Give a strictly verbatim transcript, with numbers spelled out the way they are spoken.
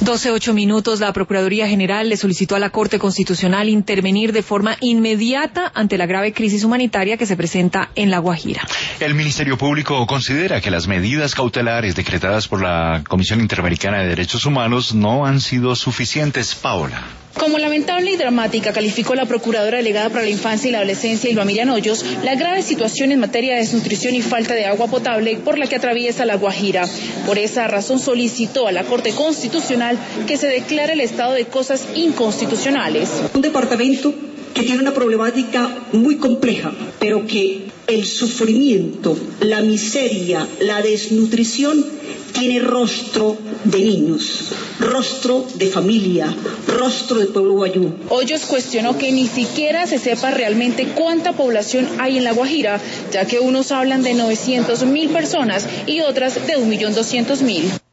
doce ocho minutos, la Procuraduría General le solicitó a la Corte Constitucional intervenir de forma inmediata ante la grave crisis humanitaria que se presenta en La Guajira. El Ministerio Público considera que las medidas cautelares decretadas por la Comisión Interamericana de Derechos Humanos no han sido suficientes. Paola. Como lamentable y dramática calificó la Procuradora Delegada para la Infancia y la Adolescencia, Ylva Miriam Hoyos, la grave situación en materia de desnutrición y falta de agua potable por la que atraviesa La Guajira. Por esa razón solicitó a la Corte Constitucional que se declare el estado de cosas inconstitucionales. Un departamento que tiene una problemática muy compleja, pero que el sufrimiento, la miseria, la desnutrición tiene rostro de niños, rostro de familia, rostro del pueblo guayú. Hoyos cuestionó que ni siquiera se sepa realmente cuánta población hay en La Guajira, ya que unos hablan de novecientos mil personas y otras de un millón doscientos mil.